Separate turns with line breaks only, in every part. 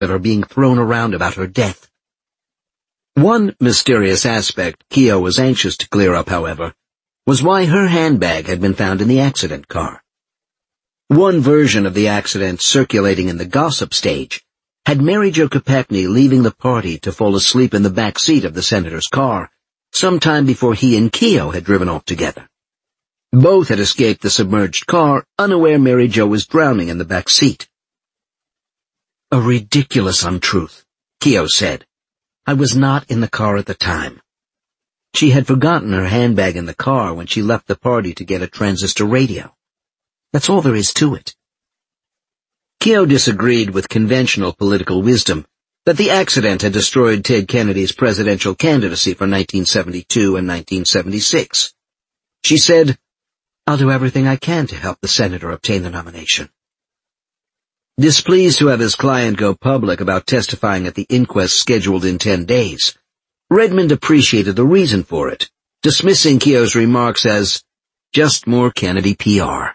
that are being thrown around about her death. One mysterious aspect Keogh was anxious to clear up, however, was why her handbag had been found in the accident car. One version of the accident circulating in the gossip stage had Mary Jo Kopechne leaving the party to fall asleep in the back seat of the senator's car sometime before he and Keogh had driven off together. Both had escaped the submerged car, unaware Mary Jo was drowning in the back seat. "A ridiculous untruth," Keogh said. "I was not in the car at the time. She had forgotten her handbag in the car when she left the party to get a transistor radio. That's all there is to it." Keogh disagreed with conventional political wisdom that the accident had destroyed Ted Kennedy's presidential candidacy for 1972 and 1976. She said, "I'll do everything I can to help the senator obtain the nomination." Displeased to have his client go public about testifying at the inquest scheduled in 10 days, Redmond appreciated the reason for it, dismissing Keogh's remarks as just more Kennedy PR.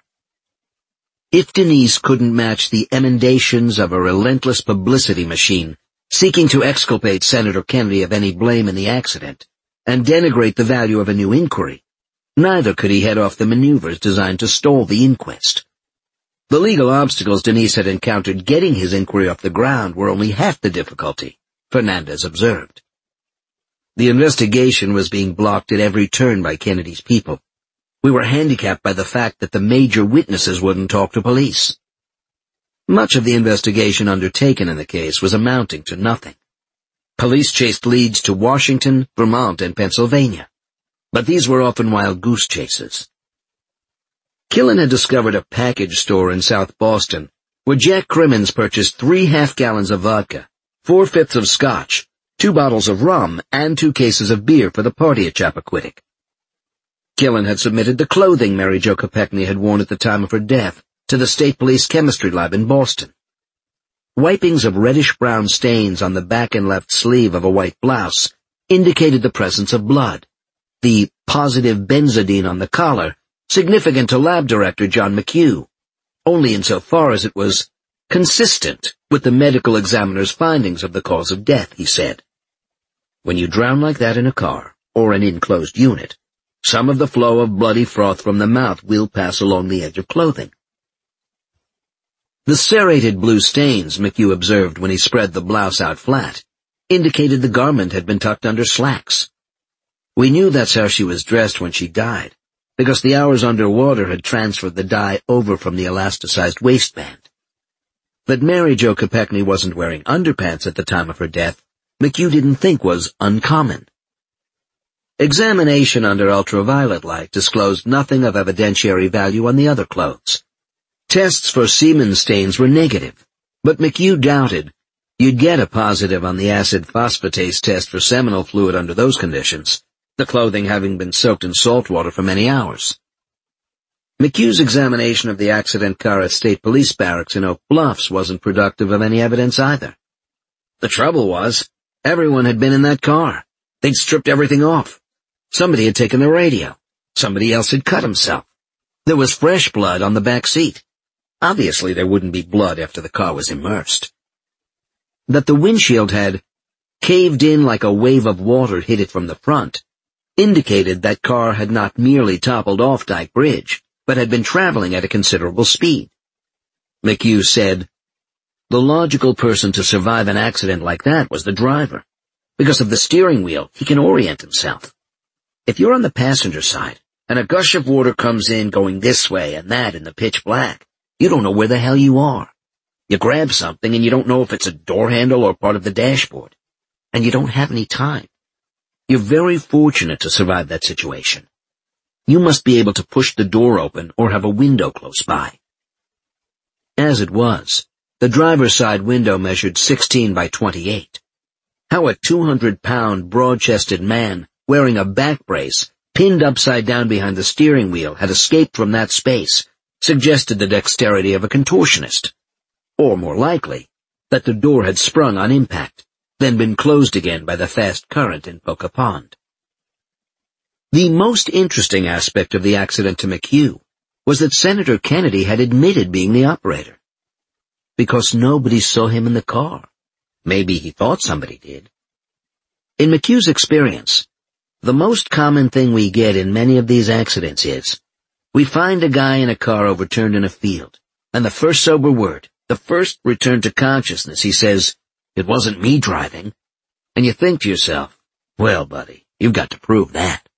If Denise couldn't match the emendations of a relentless publicity machine seeking to exculpate Senator Kennedy of any blame in the accident and denigrate the value of a new inquiry, neither could he head off the maneuvers designed to stall the inquest. The legal obstacles Denise had encountered getting his inquiry off the ground were only half the difficulty, Fernandez observed. The investigation was being blocked at every turn by Kennedy's people. We were handicapped by the fact that the major witnesses wouldn't talk to police. Much of the investigation undertaken in the case was amounting to nothing. Police chased leads to Washington, Vermont, and Pennsylvania, but these were often wild goose chases. Killen had discovered a package store in South Boston where Jack Crimmins purchased 3 half-gallons of vodka, 4/5 of scotch, 2 bottles of rum, and 2 cases of beer for the party at Chappaquiddick. Killen had submitted the clothing Mary Jo Kopechne had worn at the time of her death to the State Police Chemistry Lab in Boston. Wipings of reddish-brown stains on the back and left sleeve of a white blouse indicated the presence of blood. The positive benzodine on the collar significant to Lab Director John McHugh, only insofar as it was consistent with the medical examiner's findings of the cause of death, he said. When you drown like that in a car, or an enclosed unit, some of the flow of bloody froth from the mouth will pass along the edge of clothing. The serrated blue stains McHugh observed when he spread the blouse out flat indicated the garment had been tucked under slacks. We knew that's how she was dressed when she died, because the hours underwater had transferred the dye over from the elasticized waistband. That Mary Jo Kopechne wasn't wearing underpants at the time of her death, McHugh didn't think was uncommon. Examination under ultraviolet light disclosed nothing of evidentiary value on the other clothes. Tests for semen stains were negative, but McHugh doubted you'd get a positive on the acid phosphatase test for seminal fluid under those conditions, the clothing having been soaked in salt water for many hours. McHugh's examination of the accident car at State Police Barracks in Oak Bluffs wasn't productive of any evidence either. The trouble was, everyone had been in that car. They'd stripped everything off. Somebody had taken the radio. Somebody else had cut himself. There was fresh blood on the back seat. Obviously there wouldn't be blood after the car was immersed. That the windshield had caved in like a wave of water hit it from the front indicated that car had not merely toppled off Dyke Bridge, but had been traveling at a considerable speed. McHugh said, the logical person to survive an accident like that was the driver. Because of the steering wheel, he can orient himself. If you're on the passenger side, and a gush of water comes in going this way and that in the pitch black, you don't know where the hell you are. You grab something and you don't know if it's a door handle or part of the dashboard. And you don't have any time. You're very fortunate to survive that situation. You must be able to push the door open or have a window close by. As it was, the driver's side window measured 16 by 28. How a 200-pound, broad-chested man wearing a back brace, pinned upside down behind the steering wheel, had escaped from that space suggested the dexterity of a contortionist. Or, more likely, that the door had sprung on impact, then been closed again by the fast current in Poca Pond. The most interesting aspect of the accident to McHugh was that Senator Kennedy had admitted being the operator. Because nobody saw him in the car, Maybe he thought somebody did. In McHugh's experience, the most common thing we get in many of these accidents is, we find a guy in a car overturned in a field, and the first sober word, the first return to consciousness, he says, "It wasn't me driving." And you think to yourself, well, buddy, you've got to prove that.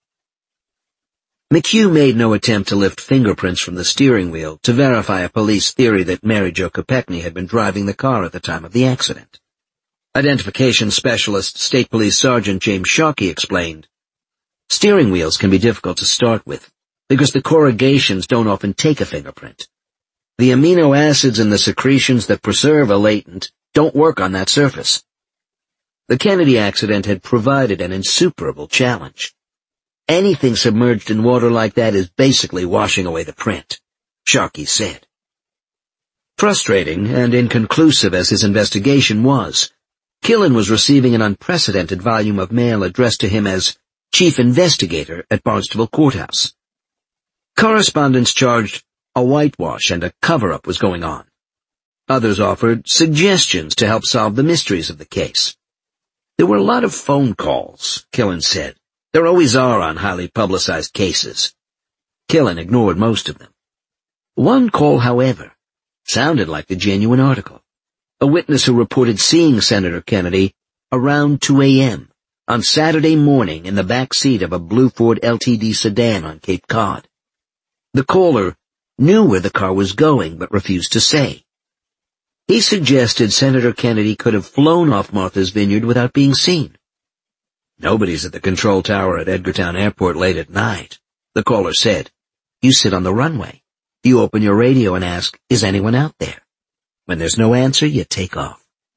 McHugh made no attempt to lift fingerprints from the steering wheel to verify a police theory that Mary Jo Kopechne had been driving the car at the time of the accident. Identification specialist State Police Sergeant James Sharkey explained, "Steering wheels can be difficult to start with because the corrugations don't often take a fingerprint. The amino acids in the secretions that preserve a latent don't work on that surface." The Kennedy accident had provided an insuperable challenge. Anything submerged in water like that is basically washing away the print, Sharkey said. Frustrating and inconclusive as his investigation was, Killen was receiving an unprecedented volume of mail addressed to him as Chief Investigator at Barnstable Courthouse. Correspondents charged a whitewash and a cover-up was going on. Others offered suggestions to help solve the mysteries of the case. There were a lot of phone calls, Killen said. There always are on highly publicized cases. Killen ignored most of them. One call, however, sounded like the genuine article. A witness who reported seeing Senator Kennedy around 2 a.m. on Saturday morning in the back seat of a blue Ford LTD sedan on Cape Cod. The caller knew where the car was going but refused to say. He suggested Senator Kennedy could have flown off Martha's Vineyard without being seen. "Nobody's at the control tower at Edgartown Airport late at night," the caller said. "You sit on the runway. You open your radio and ask, 'Is anyone out there?' When there's no answer, you take off."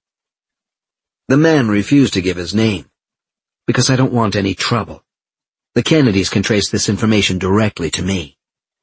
The man refused to give his name. "Because I don't want any trouble. The Kennedys can trace this information directly to me."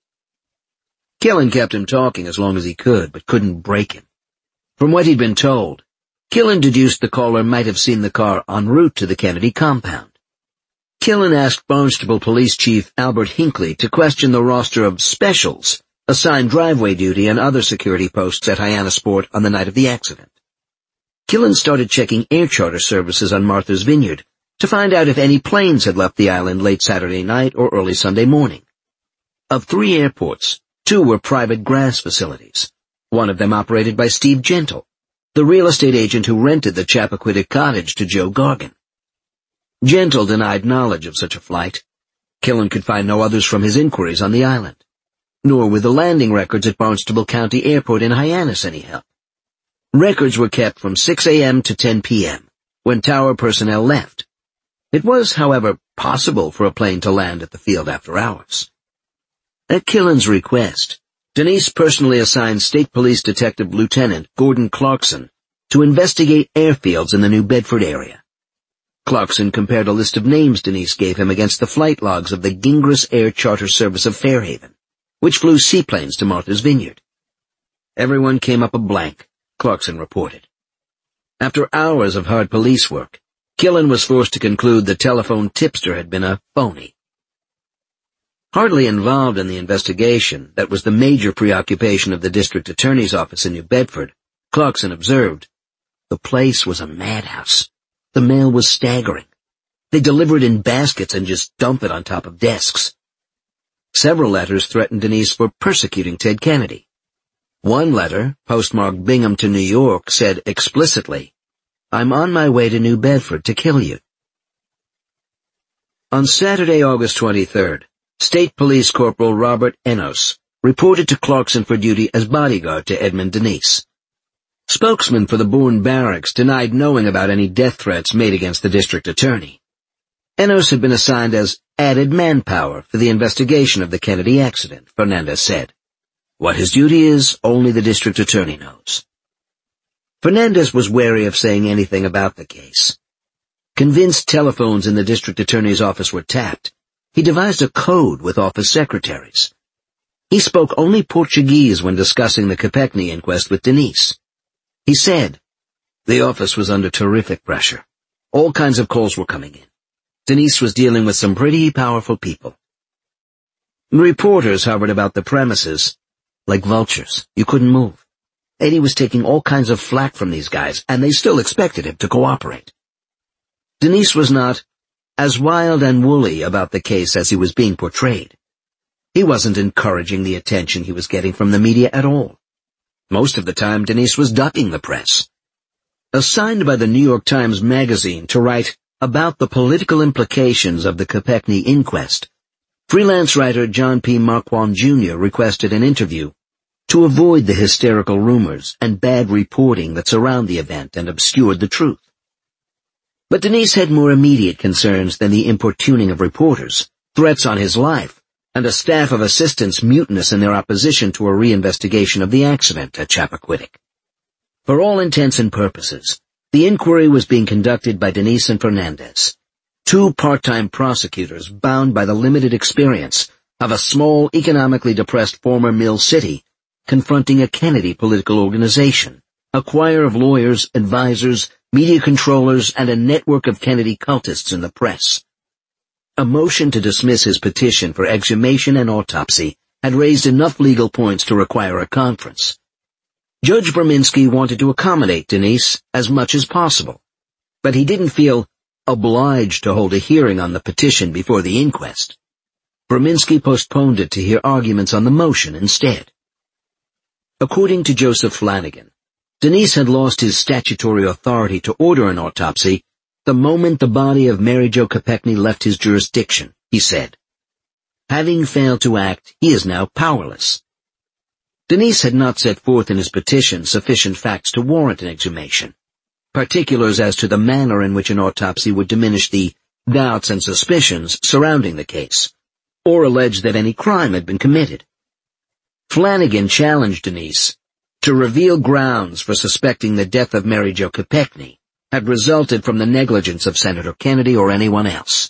Killen kept him talking as long as he could, but couldn't break him. From what he'd been told, Killen deduced the caller might have seen the car en route to the Kennedy compound. Killen asked Barnstable Police Chief Albert Hinckley to question the roster of specials assigned driveway duty and other security posts at Hyannisport on the night of the accident. Killen started checking air charter services on Martha's Vineyard to find out if any planes had left the island late Saturday night or early Sunday morning. Of 3 airports, 2 were private grass facilities. One of them operated by Steve Gentle, the real estate agent who rented the Chappaquiddick cottage to Joe Gargan. Gentle denied knowledge of such a flight. Killen could find no others from his inquiries on the island, nor were the landing records at Barnstable County Airport in Hyannis any help. Records were kept from 6 a.m. to 10 p.m., when tower personnel left. It was, however, possible for a plane to land at the field after hours. At Killen's request, Denise personally assigned State Police Detective Lieutenant Gordon Clarkson to investigate airfields in the New Bedford area. Clarkson compared a list of names Denise gave him against the flight logs of the Gingras Air Charter Service of Fairhaven, which flew seaplanes to Martha's Vineyard. Everyone came up a blank, Clarkson reported. After hours of hard police work, Killen was forced to conclude the telephone tipster had been a phony. Hardly involved in the investigation that was the major preoccupation of the district attorney's office in New Bedford, Clarkson observed, "The place was a madhouse. The mail was staggering. They deliver it in baskets and just dump it on top of desks." Several letters threatened Denise for persecuting Ted Kennedy. One letter, postmarked Bingham to New York, said explicitly, "I'm on my way to New Bedford to kill you." On Saturday, August 23rd, State Police Corporal Robert Enos reported to Clarkson for duty as bodyguard to Edmund Denise. Spokesman for the Bourne Barracks denied knowing about any death threats made against the district attorney. Enos had been assigned as added manpower for the investigation of the Kennedy accident, Fernandez said. What his duty is, only the district attorney knows. Fernandez was wary of saying anything about the case. Convinced telephones in the district attorney's office were tapped, he devised a code with office secretaries. He spoke only Portuguese when discussing the Kopechne inquest with Denise. He said, "The office was under terrific pressure. All kinds of calls were coming in. Denise was dealing with some pretty powerful people." Reporters hovered about the premises like vultures. You couldn't move. Eddie was taking all kinds of flack from these guys, and they still expected him to cooperate. Denise was not as wild and woolly about the case as he was being portrayed. He wasn't encouraging the attention he was getting from the media at all. Most of the time, Denise was ducking the press. Assigned by the New York Times Magazine to write about the political implications of the Kopechne inquest, freelance writer John P. Marquand Jr. requested an interview to avoid the hysterical rumors and bad reporting that surround the event and obscured the truth. But Denise had more immediate concerns than the importuning of reporters, threats on his life, and a staff of assistants mutinous in their opposition to a reinvestigation of the accident at Chappaquiddick. For all intents and purposes, the inquiry was being conducted by Denise and Fernandez, two part-time prosecutors bound by the limited experience of a small, economically depressed former mill city confronting a Kennedy political organization, a choir of lawyers, advisors, media controllers, and a network of Kennedy cultists in the press. A motion to dismiss his petition for exhumation and autopsy had raised enough legal points to require a conference. Judge Berminski wanted to accommodate Denise as much as possible, but he didn't feel obliged to hold a hearing on the petition before the inquest. Berminski postponed it to hear arguments on the motion instead. According to Joseph Flanagan, Denise had lost his statutory authority to order an autopsy the moment the body of Mary Jo Kopechne left his jurisdiction, he said. Having failed to act, he is now powerless. Denise had not set forth in his petition sufficient facts to warrant an exhumation, particulars as to the manner in which an autopsy would diminish the doubts and suspicions surrounding the case, or allege that any crime had been committed. Flanagan challenged Denise to reveal grounds for suspecting the death of Mary Jo Kopechne had resulted from the negligence of Senator Kennedy or anyone else.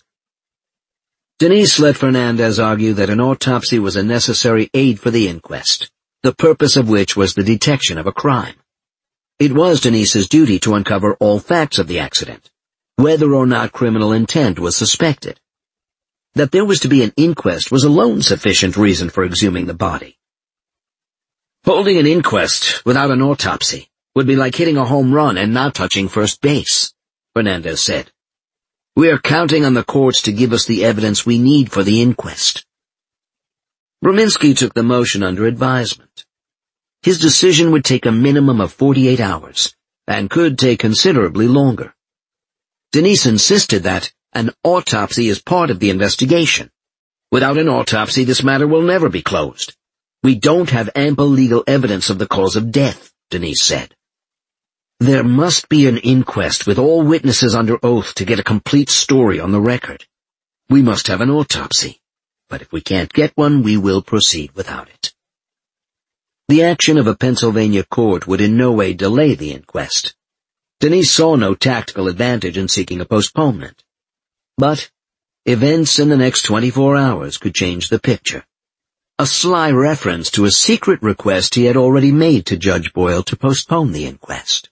Denise let Fernandez argue that an autopsy was a necessary aid for the inquest, the purpose of which was the detection of a crime. It was Denise's duty to uncover all facts of the accident, whether or not criminal intent was suspected. That there was to be an inquest was alone sufficient reason for exhuming the body. Holding an inquest without an autopsy would be like hitting a home run and not touching first base, Fernandez said. We are counting on the courts to give us the evidence we need for the inquest. Berminski took the motion under advisement. His decision would take a minimum of 48 hours, and could take considerably longer. Denise insisted that an autopsy is part of the investigation. Without an autopsy, this matter will never be closed. We don't have ample legal evidence of the cause of death, Denise said. There must be an inquest with all witnesses under oath to get a complete story on the record. We must have an autopsy, but if we can't get one, we will proceed without it. The action of a Pennsylvania court would in no way delay the inquest. Denise saw no tactical advantage in seeking a postponement. But events in the next 24 hours could change the picture. A sly reference to a secret request he had already made to Judge Boyle to postpone the inquest.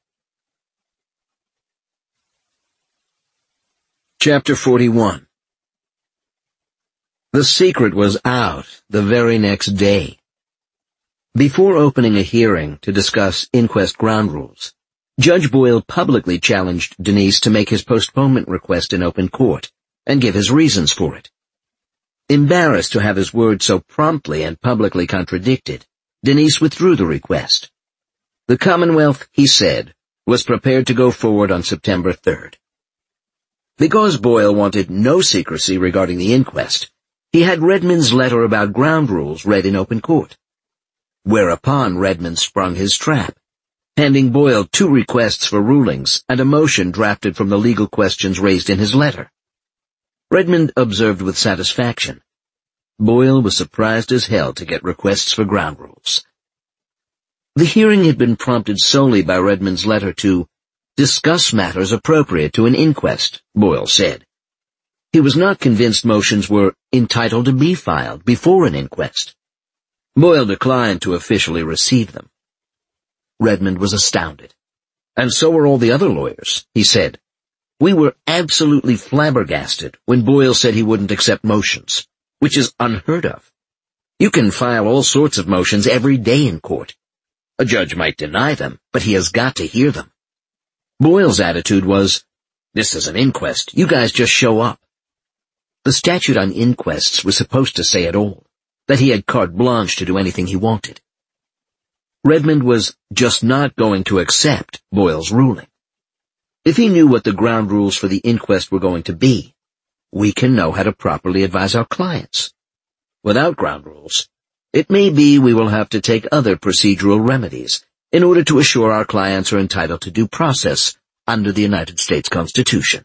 Chapter 41. The secret was out the very next day. Before opening a hearing to discuss inquest ground rules, Judge Boyle publicly challenged Denise to make his postponement request in open court and give his reasons for it. Embarrassed to have his word so promptly and publicly contradicted, Denise withdrew the request. The Commonwealth, he said, was prepared to go forward on September 3rd. Because Boyle wanted no secrecy regarding the inquest, he had Redmond's letter about ground rules read in open court. Whereupon Redmond sprung his trap, handing Boyle 2 requests for rulings and a motion drafted from the legal questions raised in his letter. Redmond observed with satisfaction. Boyle was surprised as hell to get requests for ground rules. The hearing had been prompted solely by Redmond's letter to discuss matters appropriate to an inquest, Boyle said. He was not convinced motions were entitled to be filed before an inquest. Boyle declined to officially receive them. Redmond was astounded. And so were all the other lawyers, he said. We were absolutely flabbergasted when Boyle said he wouldn't accept motions, which is unheard of. You can file all sorts of motions every day in court. A judge might deny them, but he has got to hear them. Boyle's attitude was, "This is an inquest. You guys just show up." The statute on inquests was supposed to say it all, that he had carte blanche to do anything he wanted. Redmond was just not going to accept Boyle's ruling. If he knew what the ground rules for the inquest were going to be, we can know how to properly advise our clients. Without ground rules, it may be we will have to take other procedural remedies in order to assure our clients are entitled to due process under the United States Constitution.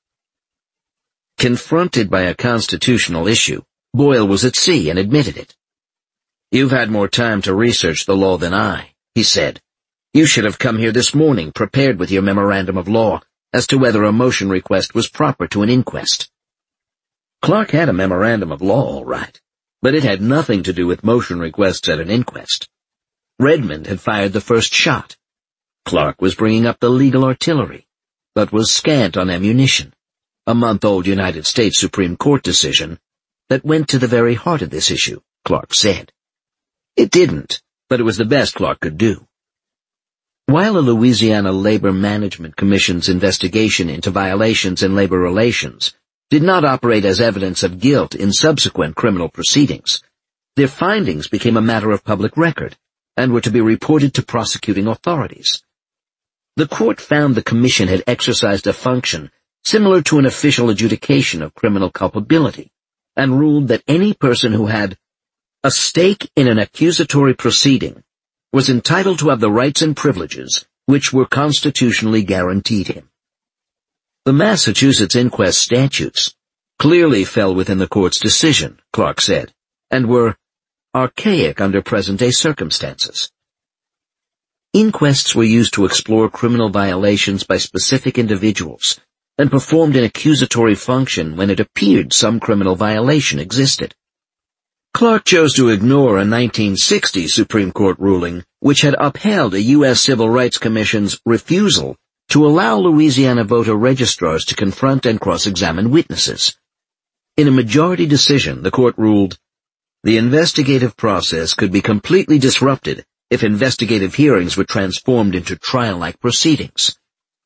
Confronted by a constitutional issue, Boyle was at sea and admitted it. "You've had more time to research the law than I," he said. "You should have come here this morning prepared with your memorandum of law as to whether a motion request was proper to an inquest." Clark had a memorandum of law, all right, but it had nothing to do with motion requests at an inquest. Redmond had fired the first shot. Clark was bringing up the legal artillery, but was scant on ammunition, a month-old United States Supreme Court decision that went to the very heart of this issue, Clark said. It didn't, but it was the best Clark could do. While the Louisiana Labor Management Commission's investigation into violations in labor relations did not operate as evidence of guilt in subsequent criminal proceedings, their findings became a matter of public record and were to be reported to prosecuting authorities. The court found the commission had exercised a function similar to an official adjudication of criminal culpability, and ruled that any person who had a stake in an accusatory proceeding was entitled to have the rights and privileges which were constitutionally guaranteed him. The Massachusetts inquest statutes clearly fell within the court's decision, Clark said, and were archaic under present-day circumstances. Inquests were used to explore criminal violations by specific individuals and performed an accusatory function when it appeared some criminal violation existed. Clark chose to ignore a 1960 Supreme Court ruling which had upheld a U.S. Civil Rights Commission's refusal to allow Louisiana voter registrars to confront and cross-examine witnesses. In a majority decision, the court ruled, the investigative process could be completely disrupted if investigative hearings were transformed into trial-like proceedings.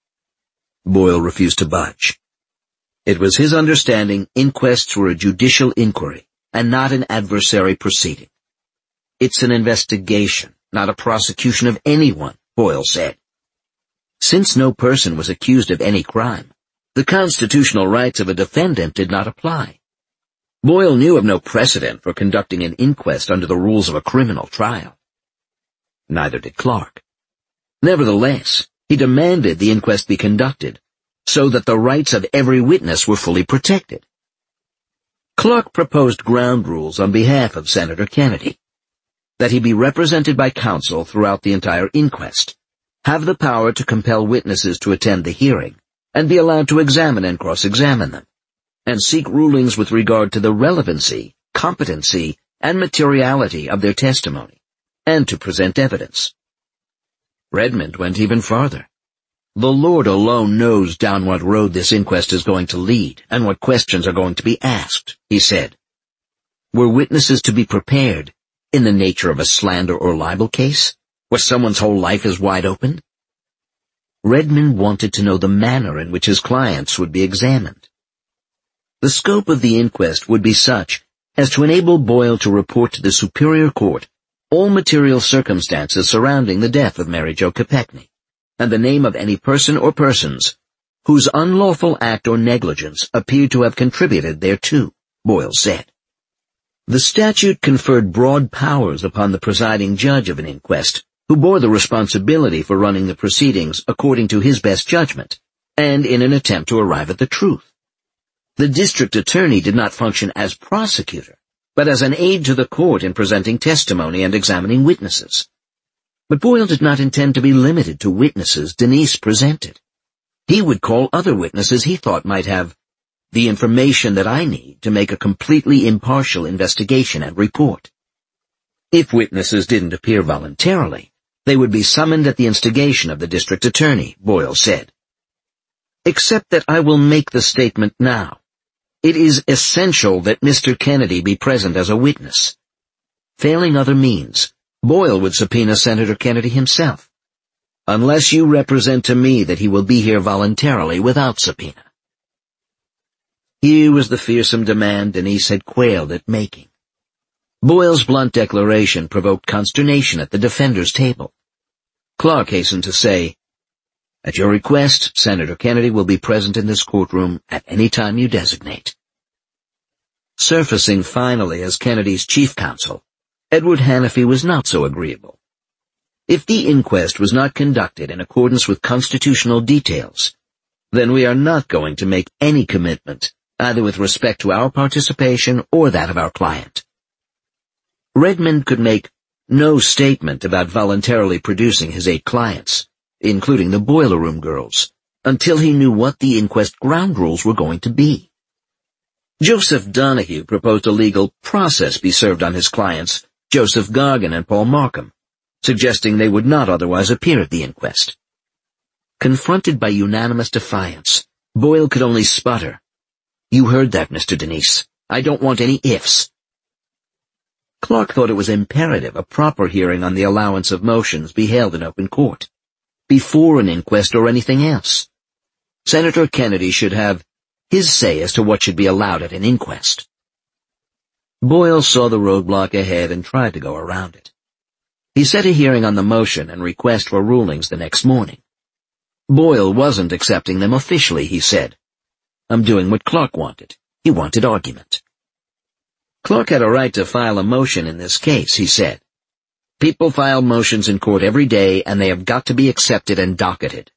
Boyle refused to budge. It was his understanding inquests were a judicial inquiry and not an adversary proceeding. It's an investigation, not a prosecution of anyone, Boyle said. Since no person was accused of any crime, the constitutional rights of a defendant did not apply. Boyle knew of no precedent for conducting an inquest under the rules of a criminal trial. Neither did Clark. Nevertheless, he demanded the inquest be conducted so that the rights of every witness were fully protected. Clark proposed ground rules on behalf of Senator Kennedy, that he be represented by counsel throughout the entire inquest, have the power to compel witnesses to attend the hearing, and be allowed to examine and cross-examine them, and seek rulings with regard to the relevancy, competency, and materiality of their testimony, and to present evidence. Redmond went even farther. The Lord alone knows down what road this inquest is going to lead and what questions are going to be asked, he said. Were witnesses to be prepared in the nature of a slander or libel case, where someone's whole life is wide open? Redmond wanted to know the manner in which his clients would be examined. The scope of the inquest would be such as to enable Boyle to report to the Superior Court all material circumstances surrounding the death of Mary Jo Kopechne, and the name of any person or persons whose unlawful act or negligence appeared to have contributed thereto, Boyle said. The statute conferred broad powers upon the presiding judge of an inquest, who bore the responsibility for running the proceedings according to his best judgment, and in an attempt to arrive at the truth. The district attorney did not function as prosecutor, but as an aide to the court in presenting testimony and examining witnesses. But Boyle did not intend to be limited to witnesses Denise presented. He would call other witnesses he thought might have the information that I need to make a completely impartial investigation and report. If witnesses didn't appear voluntarily, they would be summoned at the instigation of the district attorney, Boyle said. Except that I will make the statement now. It is essential that Mr. Kennedy be present as a witness. Failing other means, Boyle would subpoena Senator Kennedy himself, unless you represent to me that he will be here voluntarily without subpoena. Here was the fearsome demand Denise had quailed at making. Boyle's blunt declaration provoked consternation at the defender's table. Clark hastened to say, "At your request, Senator Kennedy will be present in this courtroom at any time you designate." Surfacing finally as Kennedy's chief counsel, Edward Hanafy was not so agreeable. If the inquest was not conducted in accordance with constitutional details, then we are not going to make any commitment, either with respect to our participation or that of our client. Redmond could make no statement about voluntarily producing his 8 clients, including the boiler room girls, until he knew what the inquest ground rules were going to be. Joseph Donahue proposed a legal process be served on his clients, Joseph Gargan and Paul Markham, suggesting they would not otherwise appear at the inquest. Confronted by unanimous defiance, Boyle could only sputter, "You heard that, Mr. Denise. I don't want any ifs." Clark thought it was imperative a proper hearing on the allowance of motions be held in open court, before an inquest or anything else. Senator Kennedy should have his say as to what should be allowed at an inquest. Boyle saw the roadblock ahead and tried to go around it. He set a hearing on the motion and request for rulings the next morning. Boyle wasn't accepting them officially, he said. "I'm doing what Clark wanted. He wanted argument." Clark had a right to file a motion in this case, he said. "People file motions in court every day, and they have got to be accepted and docketed."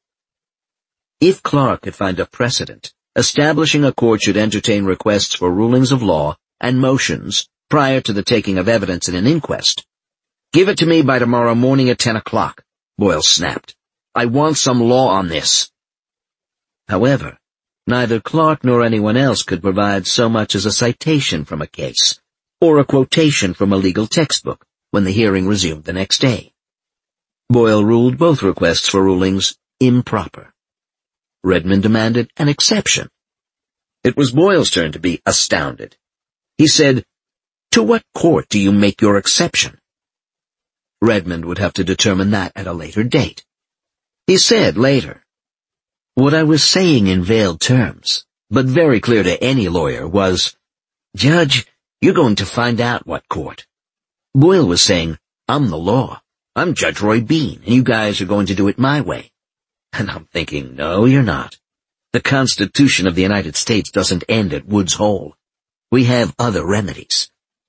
If Clark could find a precedent establishing a court should entertain requests for rulings of law and motions prior to the taking of evidence in an inquest, "Give it to me by tomorrow morning at 10 o'clock, Boyle snapped. "I want some law on this." However, neither Clark nor anyone else could provide so much as a citation from a case, or a quotation from a legal textbook, when the hearing resumed the next day. Boyle ruled both requests for rulings improper. Redmond demanded an exception. It was Boyle's turn to be astounded. He said, "To what court do you make your exception?" Redmond would have to determine that at a later date. He said later, "What I was saying in veiled terms, but very clear to any lawyer, was, 'Judge, you're going to find out what court.' Boyle was saying, 'I'm the law. I'm Judge Roy Bean, and you guys are going to do it my way.' And I'm thinking, no, you're not. The Constitution of the United States doesn't end at Woods Hole. We have other remedies."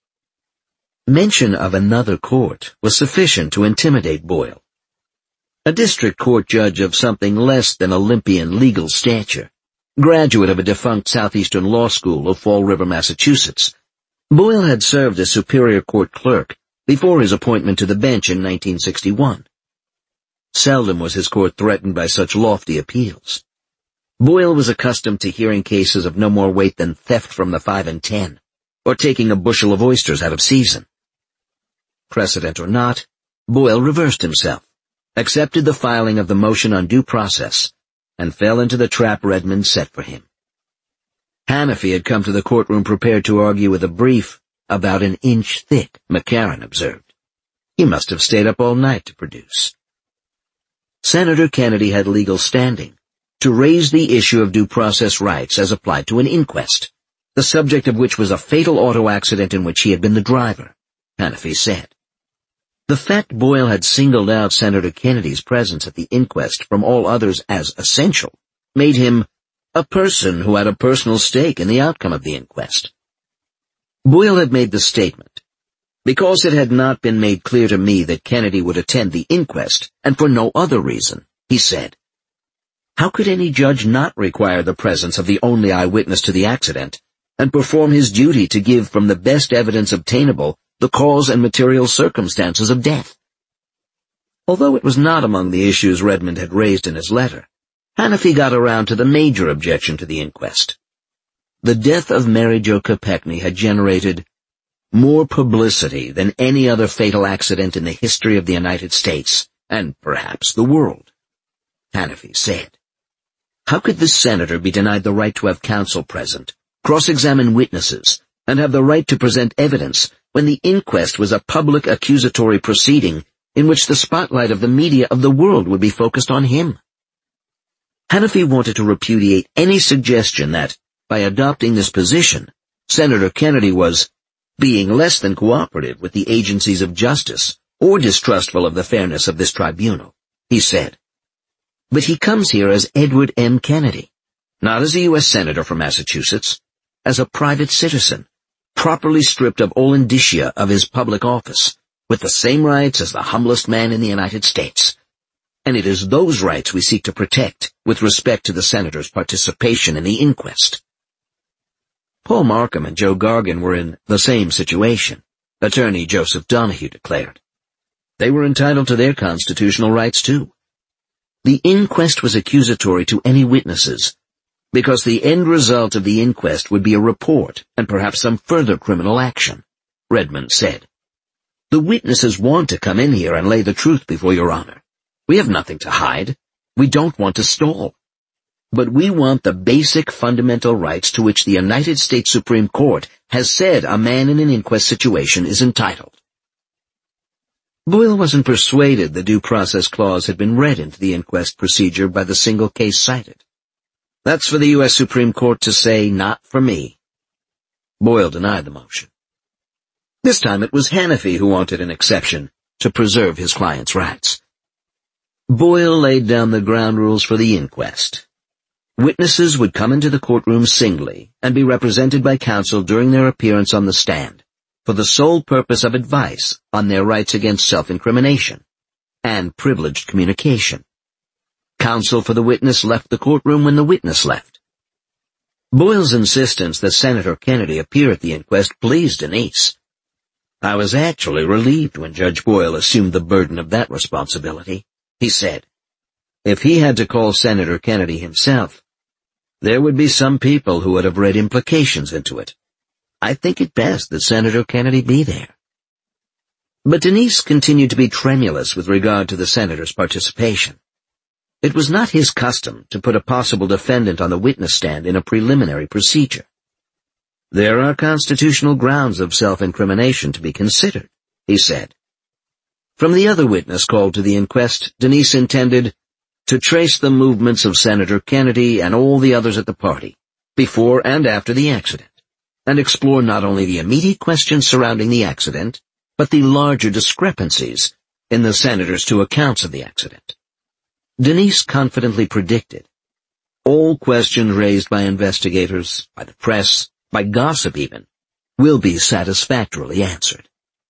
Mention of another court was sufficient to intimidate Boyle. A district court judge of something less than Olympian legal stature, graduate of a defunct Southeastern Law School of Fall River, Massachusetts, Boyle had served as Superior Court clerk before his appointment to the bench in 1961. Seldom was his court threatened by such lofty appeals. Boyle was accustomed to hearing cases of no more weight than theft from the 5 and 10, or taking a bushel of oysters out of season. Precedent or not, Boyle reversed himself, accepted the filing of the motion on due process, and fell into the trap Redmond set for him. Hanafy had come to the courtroom prepared to argue with a brief about an inch thick, McCarran observed. He must have stayed up all night to produce. Senator Kennedy had legal standing to raise the issue of due process rights as applied to an inquest, the subject of which was a fatal auto accident in which he had been the driver, Hanafy said. The fact Boyle had singled out Senator Kennedy's presence at the inquest from all others as essential made him a person who had a personal stake in the outcome of the inquest. Boyle had made the statement, "Because it had not been made clear to me that Kennedy would attend the inquest, and for no other reason," he said. How could any judge not require the presence of the only eyewitness to the accident, and perform his duty to give from the best evidence obtainable the cause and material circumstances of death? Although it was not among the issues Redmond had raised in his letter, Hanafy got around to the major objection to the inquest. The death of Mary Jo Kopechne had generated more publicity than any other fatal accident in the history of the United States, and perhaps the world, Hanafy said. How could the senator be denied the right to have counsel present, cross-examine witnesses, and have the right to present evidence when the inquest was a public accusatory proceeding in which the spotlight of the media of the world would be focused on him. Hanafi wanted to repudiate any suggestion that, by adopting this position, Senator Kennedy was being less than cooperative with the agencies of justice or distrustful of the fairness of this tribunal, he said. But he comes here as Edward M. Kennedy, not as a U.S. Senator from Massachusetts, as a private citizen, properly stripped of all indicia of his public office, with the same rights as the humblest man in the United States. And it is those rights we seek to protect with respect to the Senator's participation in the inquest. Paul Markham and Joe Gargan were in the same situation, Attorney Joseph Donahue declared. They were entitled to their constitutional rights too. The inquest was accusatory to any witnesses, because the end result of the inquest would be a report and perhaps some further criminal action, Redmond said. The witnesses want to come in here and lay the truth before Your Honor. We have nothing to hide. We don't want to stall. But we want the basic fundamental rights to which the United States Supreme Court has said a man in an inquest situation is entitled. Boyle wasn't persuaded the due process clause had been read into the inquest procedure by the single case cited. That's for the U.S. Supreme Court to say, not for me. Boyle denied the motion. This time it was Hanafi who wanted an exception to preserve his client's rights. Boyle laid down the ground rules for the inquest. Witnesses would come into the courtroom singly and be represented by counsel during their appearance on the stand for the sole purpose of advice on their rights against self-incrimination and privileged communication. Counsel for the witness left the courtroom when the witness left. Boyle's insistence that Senator Kennedy appear at the inquest pleased Denise. I was actually relieved when Judge Boyle assumed the burden of that responsibility, he said. If he had to call Senator Kennedy himself, there would be some people who would have read implications into it. I think it best that Senator Kennedy be there. But Denise continued to be tremulous with regard to the senator's participation. It was not his custom to put a possible defendant on the witness stand in a preliminary procedure. There are constitutional grounds of self-incrimination to be considered, he said. From the other witness called to the inquest, Denise intended to trace the movements of Senator Kennedy and all the others at the party, before and after the accident, and explore not only the immediate questions surrounding the accident, but the larger discrepancies in the senator's two accounts of the accident. Denise confidently predicted, all questions raised by investigators, by the press, by gossip even, will be satisfactorily answered.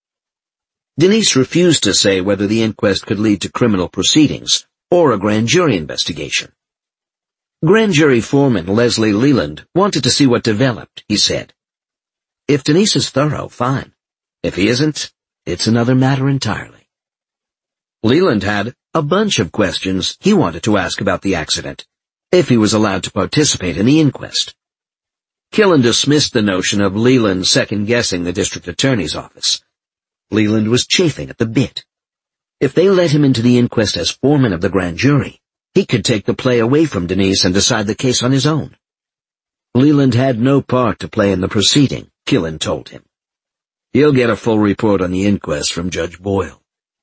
Denise refused to say whether the inquest could lead to criminal proceedings or a grand jury investigation. Grand jury foreman Leslie Leland wanted to see what developed, he said. If Denise is thorough, fine. If he isn't, it's another matter entirely. Leland had a bunch of questions he wanted to ask about the accident, if he was allowed to participate in the inquest. Killen dismissed the notion of Leland second-guessing the district attorney's office. Leland was chafing at the bit. If they let him into the inquest as foreman of the grand jury, he could take the play away from Denise and decide the case on his own. Leland had no part to play in the proceeding, Killen told him. He'll get a full report on the inquest from Judge Boyle.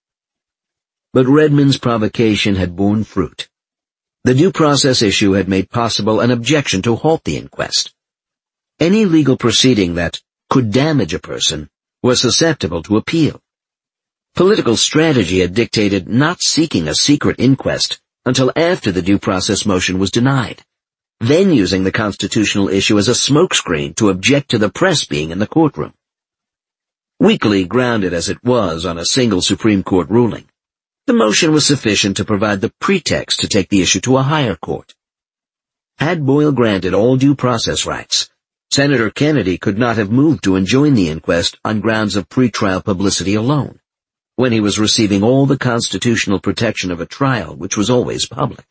But Redmond's provocation had borne fruit. The due process issue had made possible an objection to halt the inquest. Any legal proceeding that could damage a person was susceptible to appeal. Political strategy had dictated not seeking a secret inquest until after the due process motion was denied, then using the constitutional issue as a smokescreen to object to the press being in the courtroom. Weakly grounded as it was on a single Supreme Court ruling, the motion was sufficient to provide the pretext to take the issue to a higher court. Had Boyle granted all due process rights, Senator Kennedy could not have moved to enjoin the inquest on grounds of pretrial publicity alone, when he was receiving all the constitutional protection of a trial which was always public.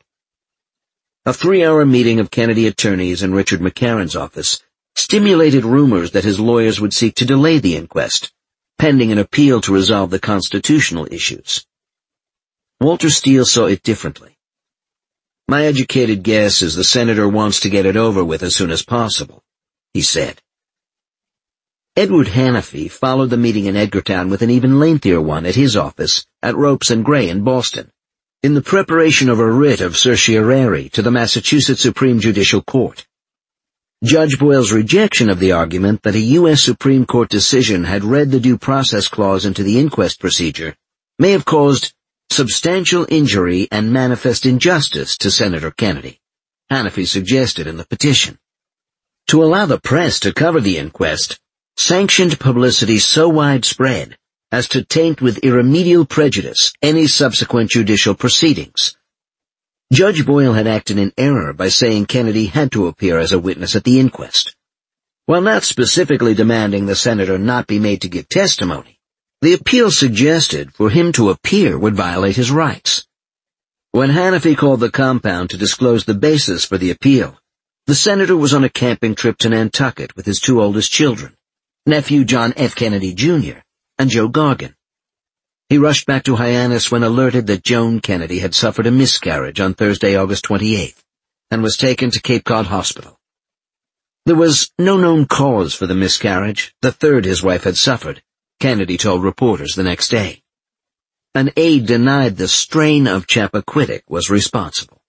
A 3-hour meeting of Kennedy attorneys in Richard McCarran's office stimulated rumors that his lawyers would seek to delay the inquest, pending an appeal to resolve the constitutional issues. Walter Steele saw it differently. My educated guess is the senator wants to get it over with as soon as possible, he said. Edward Hannafy followed the meeting in Edgartown with an even lengthier one at his office at Ropes and Gray in Boston, in the preparation of a writ of certiorari to the Massachusetts Supreme Judicial Court. Judge Boyle's rejection of the argument that a U.S. Supreme Court decision had read the Due Process Clause into the inquest procedure may have caused substantial injury and manifest injustice to Senator Kennedy, Hannafy suggested in the petition. To allow the press to cover the inquest, sanctioned publicity so widespread as to taint with irremediable prejudice any subsequent judicial proceedings. Judge Boyle had acted in error by saying Kennedy had to appear as a witness at the inquest. While not specifically demanding the senator not be made to give testimony, the appeal suggested for him to appear would violate his rights. When Hannafy called the compound to disclose the basis for the appeal, the senator was on a camping trip to Nantucket with his two oldest children, nephew John F. Kennedy, Jr., and Joe Gargan. He rushed back to Hyannis when alerted that Joan Kennedy had suffered a miscarriage on Thursday, August 28th, and was taken to Cape Cod Hospital. There was no known cause for the miscarriage, the third his wife had suffered, Kennedy told reporters the next day. An aide denied the strain of Chappaquiddick was responsible.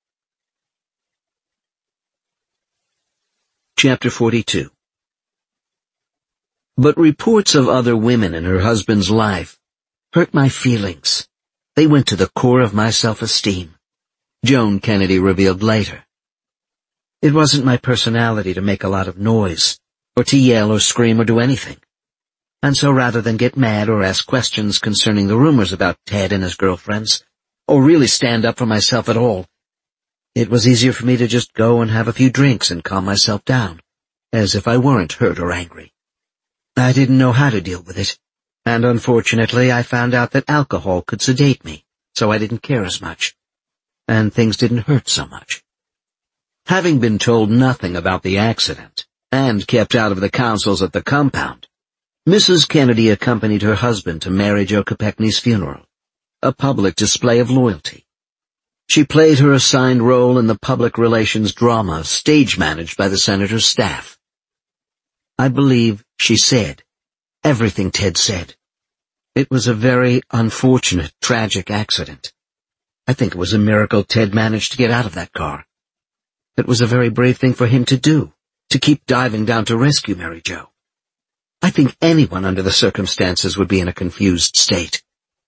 Chapter 42. But reports of other women in her husband's life hurt my feelings. They went to the core of my self-esteem, Joan Kennedy revealed later. It wasn't my personality to make a lot of noise, or to yell or scream or do anything. And so rather than get mad or ask questions concerning the rumors about Ted and his girlfriends, or really stand up for myself at all, it was easier for me to just go and have a few drinks and calm myself down, as if I weren't hurt or angry. I didn't know how to deal with it, and unfortunately I found out that alcohol could sedate me, so I didn't care as much, and things didn't hurt so much. Having been told nothing about the accident, and kept out of the councils at the compound, Mrs. Kennedy accompanied her husband to Mary Jo Kopechne's funeral, a public display of loyalty. She played her assigned role in the public relations drama stage-managed by the senator's staff. I believe she said everything Ted said. It was a very unfortunate, tragic accident. I think it was a miracle Ted managed to get out of that car. It was a very brave thing for him to do, to keep diving down to rescue Mary Jo. I think anyone under the circumstances would be in a confused state.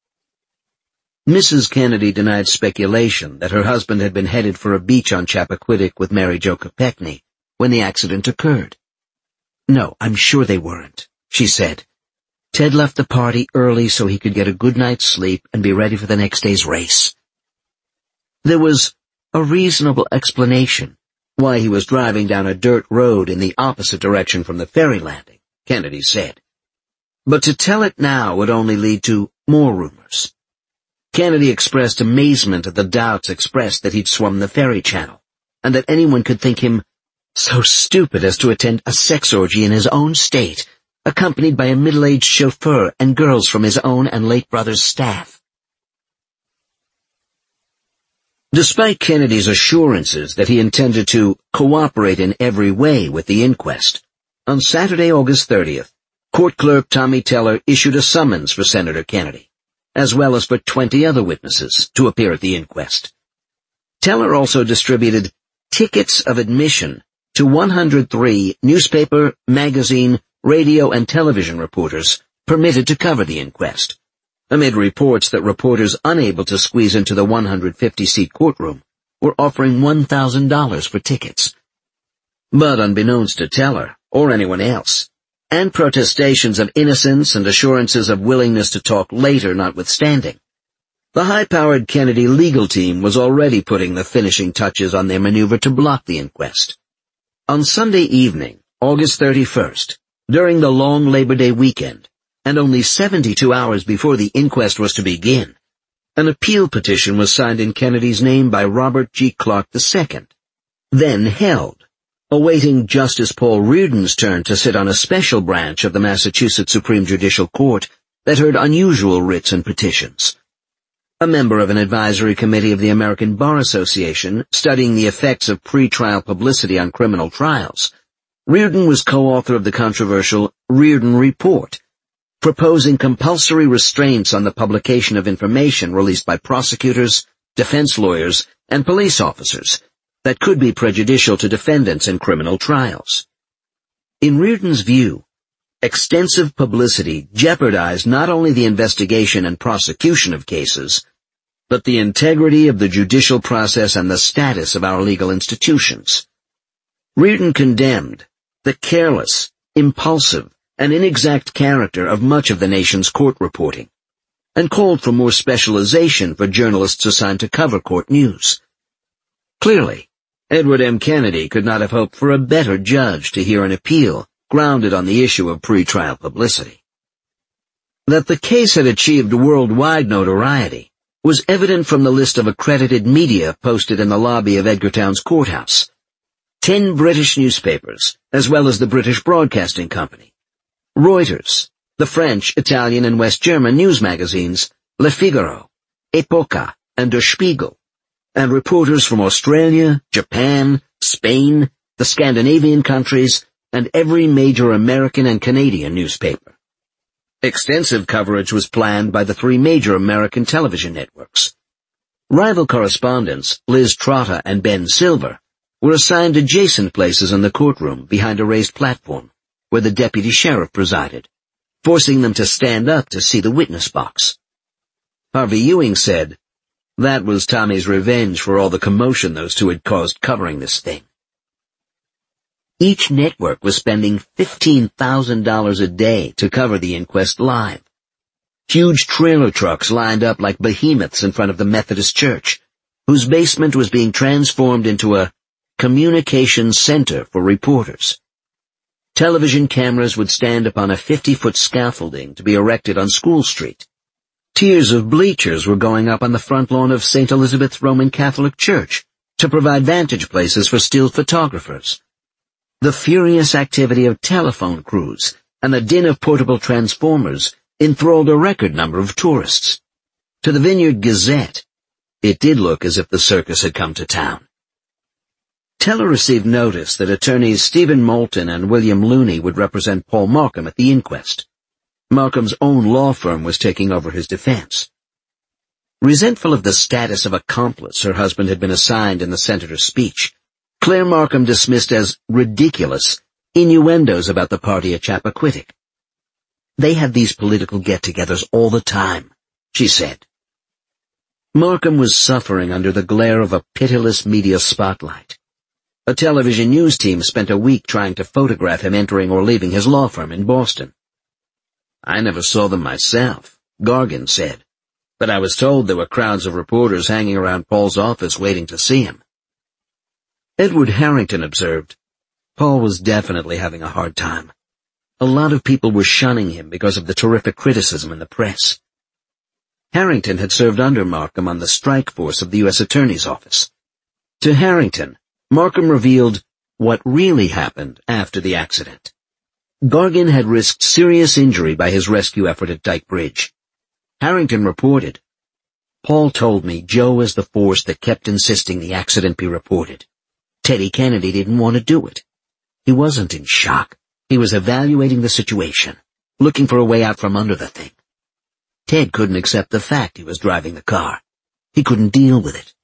Mrs. Kennedy denied speculation that her husband had been headed for a beach on Chappaquiddick with Mary Jo Kopechne when the accident occurred. No, I'm sure they weren't, she said. Ted left the party early so he could get a good night's sleep and be ready for the next day's race. There was a reasonable explanation why he was driving down a dirt road in the opposite direction from the ferry landing, Kennedy said. But to tell it now would only lead to more rumors. Kennedy expressed amazement at the doubts expressed that he'd swum the ferry channel, and that anyone could think him so stupid as to attend a sex orgy in his own state, accompanied by a middle-aged chauffeur and girls from his own and late brother's staff. Despite Kennedy's assurances that he intended to cooperate in every way with the inquest, on Saturday, August 30th, Court Clerk Tommy Teller issued a summons for Senator Kennedy, as well as for 20 other witnesses to appear at the inquest. Teller also distributed tickets of admission to 103 newspaper, magazine, radio, and television reporters permitted to cover the inquest, amid reports that reporters unable to squeeze into the 150-seat courtroom were offering $1,000 for tickets. But unbeknownst to Teller, or anyone else, and protestations of innocence and assurances of willingness to talk later notwithstanding, the high-powered Kennedy legal team was already putting the finishing touches on their maneuver to block the inquest. On Sunday evening, August 31st, during the long Labor Day weekend, and only 72 hours before the inquest was to begin, an appeal petition was signed in Kennedy's name by Robert G. Clark II, then held, awaiting Justice Paul Reardon's turn to sit on a special branch of the Massachusetts Supreme Judicial Court that heard unusual writs and petitions. A member of an advisory committee of the American Bar Association studying the effects of pre-trial publicity on criminal trials, Reardon was co-author of the controversial Reardon Report, proposing compulsory restraints on the publication of information released by prosecutors, defense lawyers, and police officers that could be prejudicial to defendants in criminal trials. In Reardon's view, extensive publicity jeopardized not only the investigation and prosecution of cases, but the integrity of the judicial process and the status of our legal institutions. Reardon condemned the careless, impulsive, and inexact character of much of the nation's court reporting, and called for more specialization for journalists assigned to cover court news. Clearly, Edward M. Kennedy could not have hoped for a better judge to hear an appeal grounded on the issue of pretrial publicity. That the case had achieved worldwide notoriety was evident from the list of accredited media posted in the lobby of Edgartown's courthouse. 10 British newspapers, as well as the British Broadcasting Company, Reuters, the French, Italian, and West German news magazines Le Figaro, Epoca, and Der Spiegel, and reporters from Australia, Japan, Spain, the Scandinavian countries, and every major American and Canadian newspaper. Extensive coverage was planned by the 3 major American television networks. Rival correspondents, Liz Trotta and Ben Silver, were assigned adjacent places in the courtroom behind a raised platform, where the deputy sheriff presided, forcing them to stand up to see the witness box. Harvey Ewing said, "That was Tommy's revenge for all the commotion those two had caused covering this thing." Each network was spending $15,000 a day to cover the inquest live. Huge trailer trucks lined up like behemoths in front of the Methodist Church, whose basement was being transformed into a communications center for reporters. Television cameras would stand upon a 50-foot scaffolding to be erected on School Street. Tiers of bleachers were going up on the front lawn of St. Elizabeth's Roman Catholic Church to provide vantage places for still photographers. The furious activity of telephone crews and the din of portable transformers enthralled a record number of tourists. To the Vineyard Gazette, it did look as if the circus had come to town. Teller received notice that attorneys Stephen Moulton and William Looney would represent Paul Markham at the inquest. Markham's own law firm was taking over his defense. Resentful of the status of accomplice her husband had been assigned in the senator's speech, Claire Markham dismissed as ridiculous innuendos about the party at Chappaquiddick. "They have these political get-togethers all the time," she said. Markham was suffering under the glare of a pitiless media spotlight. A television news team spent a week trying to photograph him entering or leaving his law firm in Boston. "I never saw them myself," Gargan said, "but I was told there were crowds of reporters hanging around Paul's office waiting to see him." Edward Harrington observed, "Paul was definitely having a hard time. A lot of people were shunning him because of the terrific criticism in the press." Harrington had served under Markham on the strike force of the U.S. Attorney's Office. To Harrington, Markham revealed what really happened after the accident. Gargan had risked serious injury by his rescue effort at Dyke Bridge. Harrington reported, "Paul told me Joe was the force that kept insisting the accident be reported. Teddy Kennedy didn't want to do it. He wasn't in shock. He was evaluating the situation, looking for a way out from under the thing. Ted couldn't accept the fact he was driving the car. He couldn't deal with it."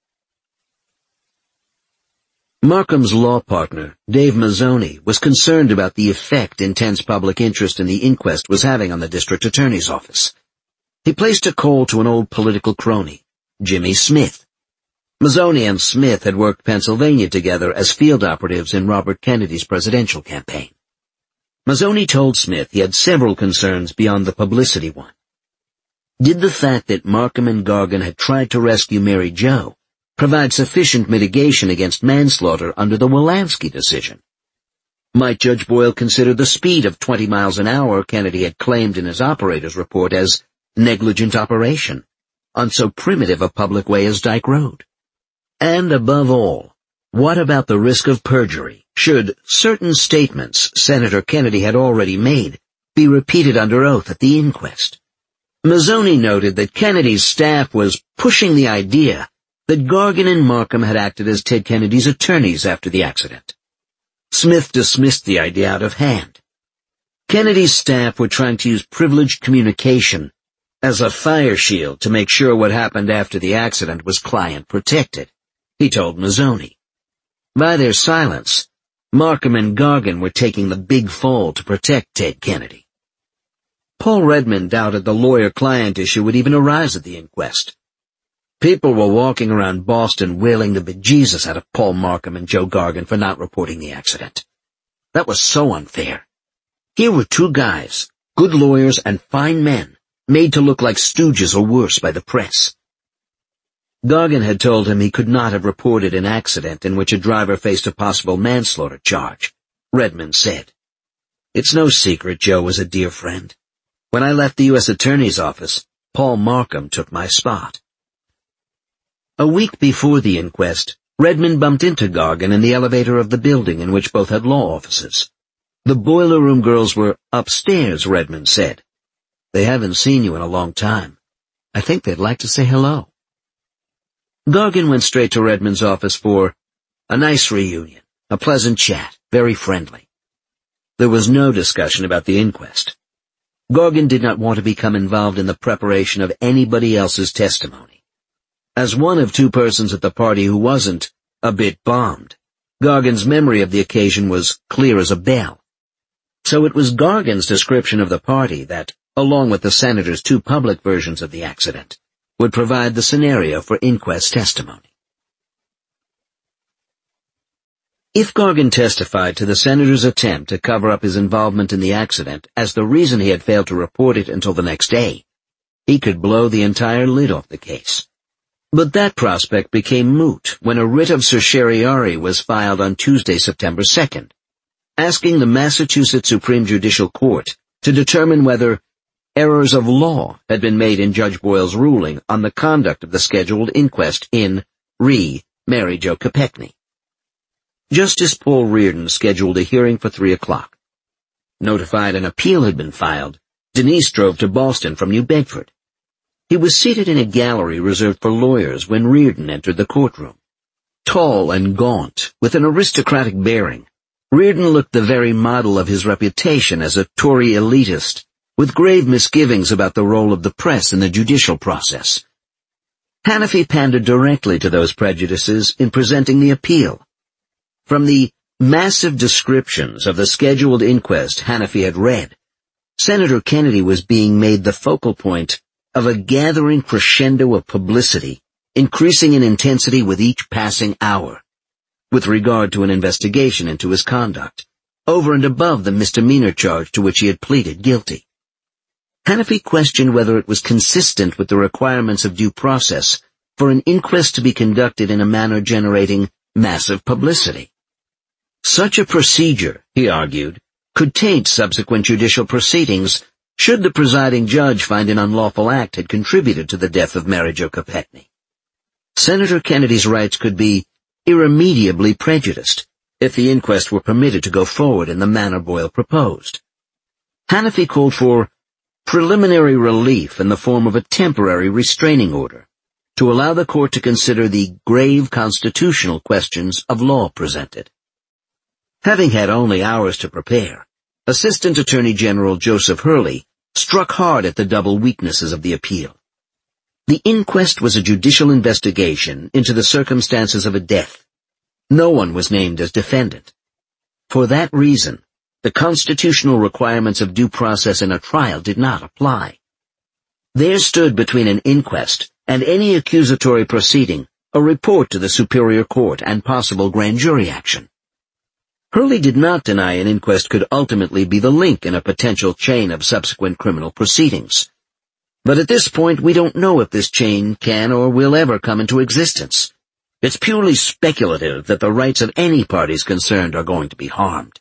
Markham's law partner, Dave Mazzoni, was concerned about the effect intense public interest in the inquest was having on the district attorney's office. He placed a call to an old political crony, Jimmy Smith. Mazzoni and Smith had worked Pennsylvania together as field operatives in Robert Kennedy's presidential campaign. Mazzoni told Smith he had several concerns beyond the publicity one. Did the fact that Markham and Gargan had tried to rescue Mary Jo provide sufficient mitigation against manslaughter under the Wolanski decision? Might Judge Boyle consider the speed of 20 miles an hour Kennedy had claimed in his operator's report as negligent operation on so primitive a public way as Dyke Road? And above all, what about the risk of perjury should certain statements Senator Kennedy had already made be repeated under oath at the inquest? Mazzoni noted that Kennedy's staff was pushing the idea that Gargan and Markham had acted as Ted Kennedy's attorneys after the accident. Smith dismissed the idea out of hand. Kennedy's staff were trying to use privileged communication as a fire shield to make sure what happened after the accident was client-protected, he told Mazzoni. By their silence, Markham and Gargan were taking the big fall to protect Ted Kennedy. Paul Redmond doubted the lawyer-client issue would even arise at the inquest. People were walking around Boston wailing the bejesus out of Paul Markham and Joe Gargan for not reporting the accident. That was so unfair. Here were two guys, good lawyers and fine men, made to look like stooges or worse by the press. Gargan had told him he could not have reported an accident in which a driver faced a possible manslaughter charge, Redmond said. It's no secret Joe was a dear friend. When I left the U.S. Attorney's office, Paul Markham took my spot. A week before the inquest, Redmond bumped into Gargan in the elevator of the building in which both had law offices. The boiler room girls were upstairs, Redmond said. They haven't seen you in a long time. I think they'd like to say hello. Gargan went straight to Redmond's office for a nice reunion, a pleasant chat, very friendly. There was no discussion about the inquest. Gargan did not want to become involved in the preparation of anybody else's testimony. As one of two persons at the party who wasn't a bit bombed, Gargan's memory of the occasion was clear as a bell. So it was Gargan's description of the party that, along with the senator's two public versions of the accident, would provide the scenario for inquest testimony. If Gargan testified to the senator's attempt to cover up his involvement in the accident as the reason he had failed to report it until the next day, he could blow the entire lid off the case. But that prospect became moot when a writ of certiorari was filed on Tuesday, September 2nd, asking the Massachusetts Supreme Judicial Court to determine whether errors of law had been made in Judge Boyle's ruling on the conduct of the scheduled inquest in re. Mary Jo Kopechne. Justice Paul Reardon scheduled a hearing for 3 o'clock. Notified an appeal had been filed, Denise drove to Boston from New Bedford. He was seated in a gallery reserved for lawyers when Reardon entered the courtroom. Tall and gaunt, with an aristocratic bearing, Reardon looked the very model of his reputation as a Tory elitist, with grave misgivings about the role of the press in the judicial process. Hannafy pandered directly to those prejudices in presenting the appeal. From the massive descriptions of the scheduled inquest Hannafy had read, Senator Kennedy was being made the focal point of a gathering crescendo of publicity, increasing in intensity with each passing hour, with regard to an investigation into his conduct, over and above the misdemeanor charge to which he had pleaded guilty. Hannafy questioned whether it was consistent with the requirements of due process for an inquest to be conducted in a manner generating massive publicity. Such a procedure, he argued, could taint subsequent judicial proceedings should the presiding judge find an unlawful act had contributed to the death of Mary Jo Kopechne. Senator Kennedy's rights could be irremediably prejudiced if the inquest were permitted to go forward in the manner Boyle proposed. Hannafy called for preliminary relief in the form of a temporary restraining order to allow the court to consider the grave constitutional questions of law presented. Having had only hours to prepare, Assistant Attorney General Joseph Hurley struck hard at the double weaknesses of the appeal. The inquest was a judicial investigation into the circumstances of a death. No one was named as defendant. For that reason, the constitutional requirements of due process in a trial did not apply. There stood between an inquest and any accusatory proceeding a report to the Superior Court and possible grand jury action. Hurley did not deny an inquest could ultimately be the link in a potential chain of subsequent criminal proceedings. But at this point, we don't know if this chain can or will ever come into existence. It's purely speculative that the rights of any parties concerned are going to be harmed.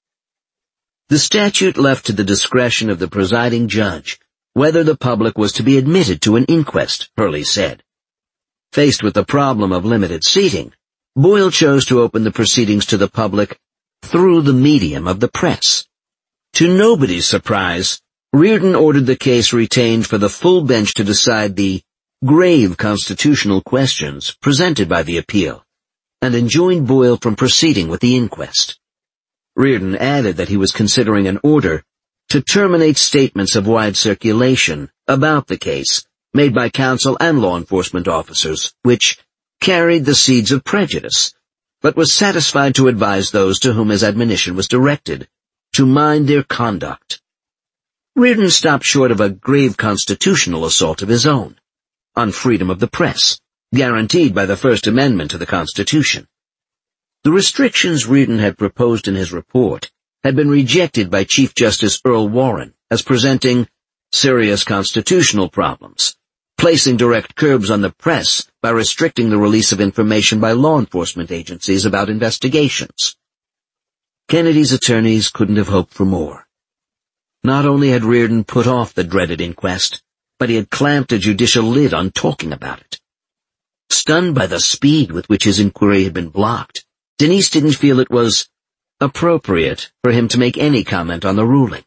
The statute left to the discretion of the presiding judge whether the public was to be admitted to an inquest, Hurley said. Faced with the problem of limited seating, Boyle chose to open the proceedings to the public through the medium of the press. To nobody's surprise, Reardon ordered the case retained for the full bench to decide the grave constitutional questions presented by the appeal, and enjoined Boyle from proceeding with the inquest. Reardon added that he was considering an order to terminate statements of wide circulation about the case made by counsel and law enforcement officers, which carried the seeds of prejudice, but was satisfied to advise those to whom his admonition was directed to mind their conduct. Reardon stopped short of a grave constitutional assault of his own, on freedom of the press, guaranteed by the First Amendment to the Constitution. The restrictions Reardon had proposed in his report had been rejected by Chief Justice Earl Warren as presenting serious constitutional problems, placing direct curbs on the press by restricting the release of information by law enforcement agencies about investigations. Kennedy's attorneys couldn't have hoped for more. Not only had Reardon put off the dreaded inquest, but he had clamped a judicial lid on talking about it. Stunned by the speed with which his inquiry had been blocked, Denise didn't feel it was appropriate for him to make any comment on the ruling,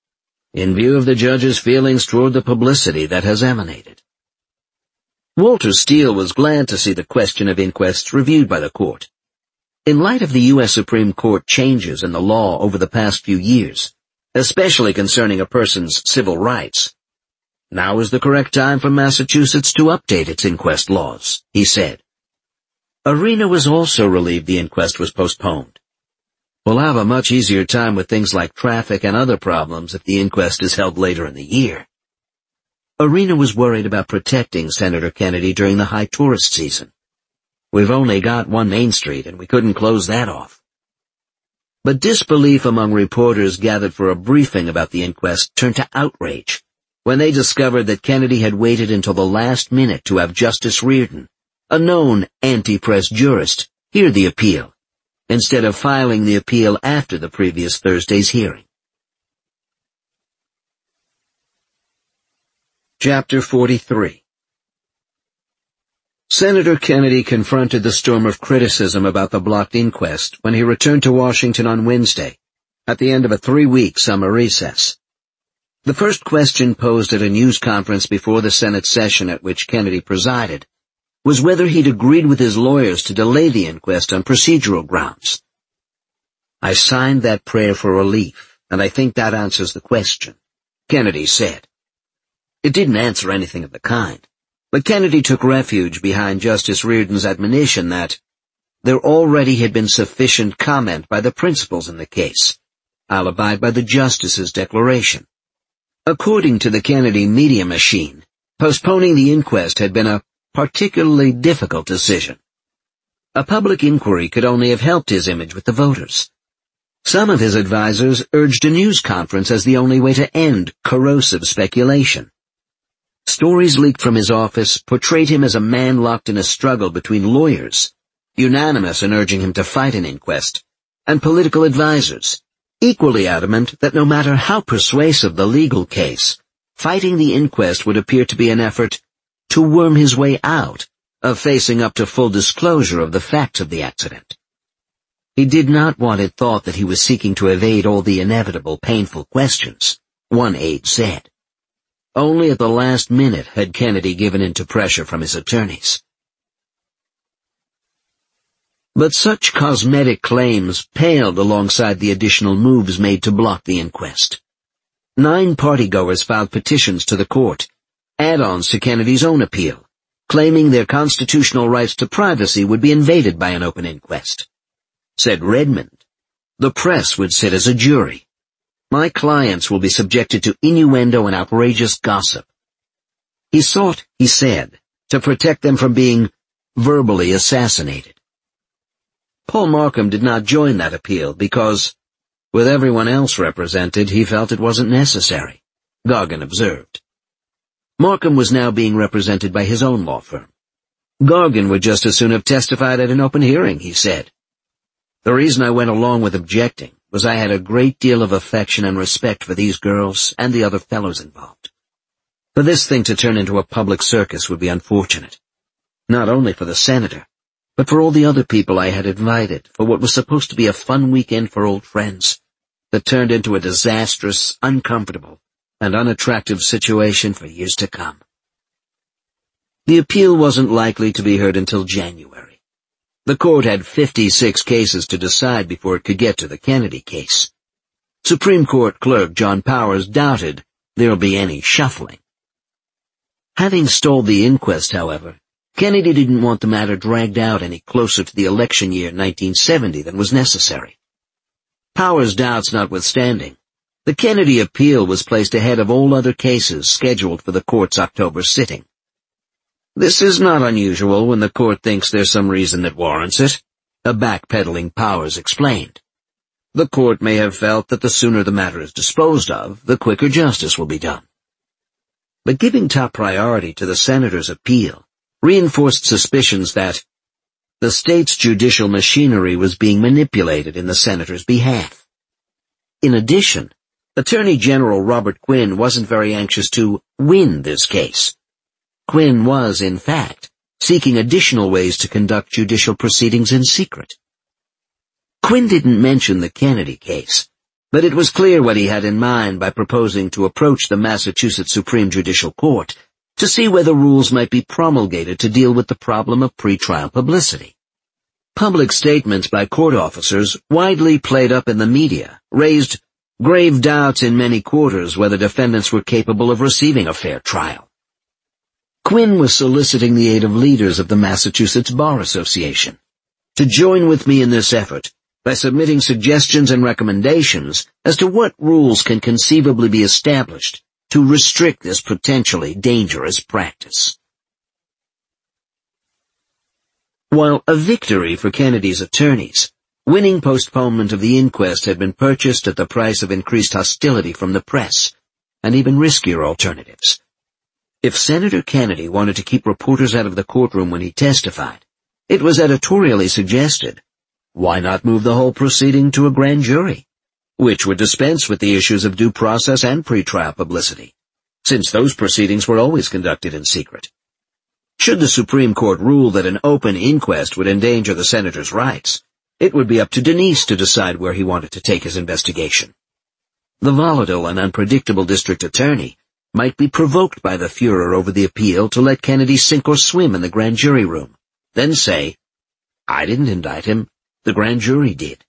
in view of the judge's feelings toward the publicity that has emanated. Walter Steele was glad to see the question of inquests reviewed by the court. In light of the U.S. Supreme Court changes in the law over the past few years, especially concerning a person's civil rights, now is the correct time for Massachusetts to update its inquest laws, he said. Arena was also relieved the inquest was postponed. We'll have a much easier time with things like traffic and other problems if the inquest is held later in the year. Arena was worried about protecting Senator Kennedy during the high tourist season. We've only got one Main Street, and we couldn't close that off. But disbelief among reporters gathered for a briefing about the inquest turned to outrage when they discovered that Kennedy had waited until the last minute to have Justice Reardon, a known anti-press jurist, hear the appeal, instead of filing the appeal after the previous Thursday's hearing. Chapter 43. Senator Kennedy confronted the storm of criticism about the blocked inquest when he returned to Washington on Wednesday, at the end of a 3-week summer recess. The first question posed at a news conference before the Senate session at which Kennedy presided was whether he'd agreed with his lawyers to delay the inquest on procedural grounds. I signed that prayer for relief, and I think that answers the question, Kennedy said. It didn't answer anything of the kind, but Kennedy took refuge behind Justice Reardon's admonition that there already had been sufficient comment by the principals in the case. I'll abide by the justice's declaration. According to the Kennedy media machine, postponing the inquest had been a particularly difficult decision. A public inquiry could only have helped his image with the voters. Some of his advisers urged a news conference as the only way to end corrosive speculation. Stories leaked from his office portrayed him as a man locked in a struggle between lawyers, unanimous in urging him to fight an inquest, and political advisers, equally adamant that no matter how persuasive the legal case, fighting the inquest would appear to be an effort to worm his way out of facing up to full disclosure of the facts of the accident. He did not want it thought that he was seeking to evade all the inevitable painful questions, one aide said. Only at the last minute had Kennedy given in to pressure from his attorneys. But such cosmetic claims paled alongside the additional moves made to block the inquest. 9 partygoers filed petitions to the court, add-ons to Kennedy's own appeal, claiming their constitutional rights to privacy would be invaded by an open inquest. Said Redmond, the press would sit as a jury. My clients will be subjected to innuendo and outrageous gossip. He sought, he said, to protect them from being verbally assassinated. Paul Markham did not join that appeal because, with everyone else represented, he felt it wasn't necessary, Gargan observed. Markham was now being represented by his own law firm. Gargan would just as soon have testified at an open hearing, he said. The reason I went along with objecting was I had a great deal of affection and respect for these girls and the other fellows involved. For this thing to turn into a public circus would be unfortunate, not only for the senator, but for all the other people I had invited for what was supposed to be a fun weekend for old friends that turned into a disastrous, uncomfortable, and unattractive situation for years to come. The appeal wasn't likely to be heard until January. The court had 56 cases to decide before it could get to the Kennedy case. Supreme Court Clerk John Powers doubted there'll be any shuffling. Having stalled the inquest, however, Kennedy didn't want the matter dragged out any closer to the election year 1970 than was necessary. Powers' doubts notwithstanding, the Kennedy appeal was placed ahead of all other cases scheduled for the court's October sitting. This is not unusual when the court thinks there's some reason that warrants it, a backpedaling Powers explained. The court may have felt that the sooner the matter is disposed of, the quicker justice will be done. But giving top priority to the senator's appeal reinforced suspicions that the state's judicial machinery was being manipulated in the senator's behalf. In addition, Attorney General Robert Quinn wasn't very anxious to win this case. Quinn was, in fact, seeking additional ways to conduct judicial proceedings in secret. Quinn didn't mention the Kennedy case, but it was clear what he had in mind by proposing to approach the Massachusetts Supreme Judicial Court to see whether rules might be promulgated to deal with the problem of pretrial publicity. Public statements by court officers, widely played up in the media, raised grave doubts in many quarters whether defendants were capable of receiving a fair trial. Quinn was soliciting the aid of leaders of the Massachusetts Bar Association to join with me in this effort by submitting suggestions and recommendations as to what rules can conceivably be established to restrict this potentially dangerous practice. While a victory for Kennedy's attorneys, winning postponement of the inquest had been purchased at the price of increased hostility from the press and even riskier alternatives. If Senator Kennedy wanted to keep reporters out of the courtroom when he testified, it was editorially suggested, why not move the whole proceeding to a grand jury, which would dispense with the issues of due process and pretrial publicity, since those proceedings were always conducted in secret. Should the Supreme Court rule that an open inquest would endanger the senator's rights, it would be up to Denise to decide where he wanted to take his investigation. The volatile and unpredictable district attorney might be provoked by the furor over the appeal to let Kennedy sink or swim in the grand jury room, then say, I didn't indict him, the grand jury did.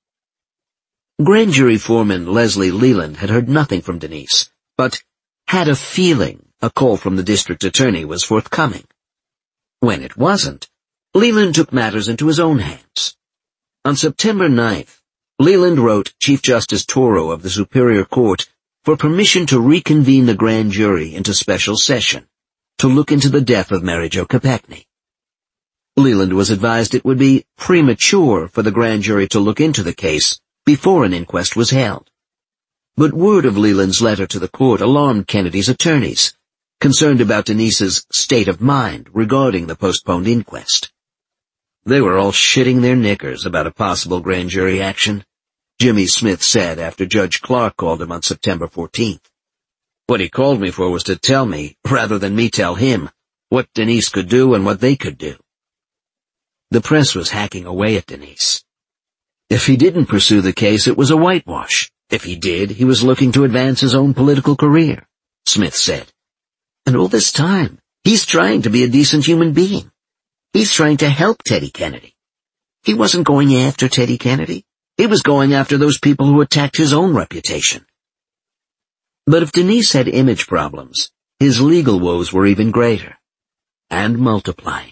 Grand jury foreman Leslie Leland had heard nothing from Denise, but had a feeling a call from the district attorney was forthcoming. When it wasn't, Leland took matters into his own hands. On September 9th, Leland wrote Chief Justice Toro of the Superior Court for permission to reconvene the grand jury into special session to look into the death of Mary Jo Kopechne. Leland was advised it would be premature for the grand jury to look into the case before an inquest was held. But word of Leland's letter to the court alarmed Kennedy's attorneys, concerned about Denise's state of mind regarding the postponed inquest. They were all shitting their knickers about a possible grand jury action, Jimmy Smith said after Judge Clark called him on September 14th. What he called me for was to tell me, rather than me tell him, what Denise could do and what they could do. The press was hacking away at Denise. If he didn't pursue the case, it was a whitewash. If he did, he was looking to advance his own political career, Smith said. And all this time, he's trying to be a decent human being. He's trying to help Teddy Kennedy. He wasn't going after Teddy Kennedy. He was going after those people who attacked his own reputation. But if Denise had image problems, his legal woes were even greater, and multiplying.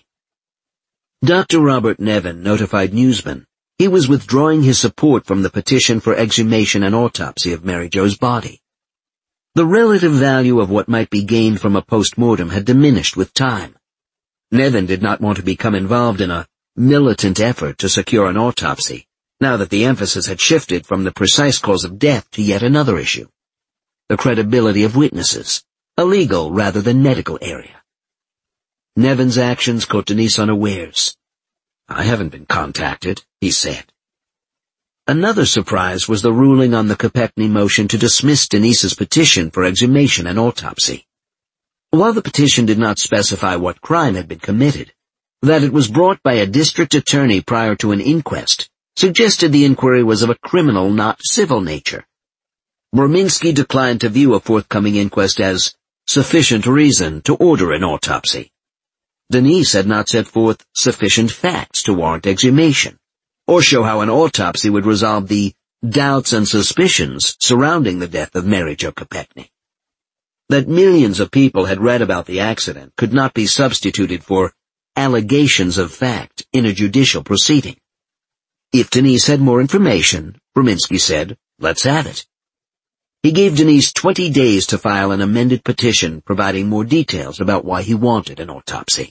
Dr. Robert Nevin notified newsmen he was withdrawing his support from the petition for exhumation and autopsy of Mary Jo's body. The relative value of what might be gained from a post-mortem had diminished with time. Nevin did not want to become involved in a militant effort to secure an autopsy, now that the emphasis had shifted from the precise cause of death to yet another issue, the credibility of witnesses, a legal rather than medical area. Nevin's actions caught Denise unawares. I haven't been contacted, he said. Another surprise was the ruling on the Kopechne motion to dismiss Denise's petition for exhumation and autopsy. While the petition did not specify what crime had been committed, that it was brought by a district attorney prior to an inquest suggested the inquiry was of a criminal, not civil nature. Brominski declined to view a forthcoming inquest as sufficient reason to order an autopsy. Denise had not set forth sufficient facts to warrant exhumation, or show how an autopsy would resolve the doubts and suspicions surrounding the death of Mary Jo Kopechne. That millions of people had read about the accident could not be substituted for allegations of fact in a judicial proceeding. If Denise had more information, Brominski said, let's have it. He gave Denise 20 days to file an amended petition providing more details about why he wanted an autopsy.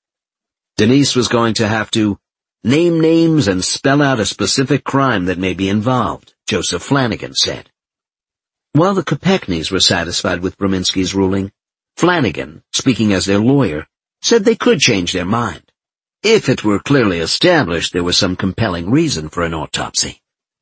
Denise was going to have to name names and spell out a specific crime that may be involved, Joseph Flanagan said. While the Kopechnes were satisfied with Brominski's ruling, Flanagan, speaking as their lawyer, said they could change their mind, if it were clearly established there was some compelling reason for an autopsy.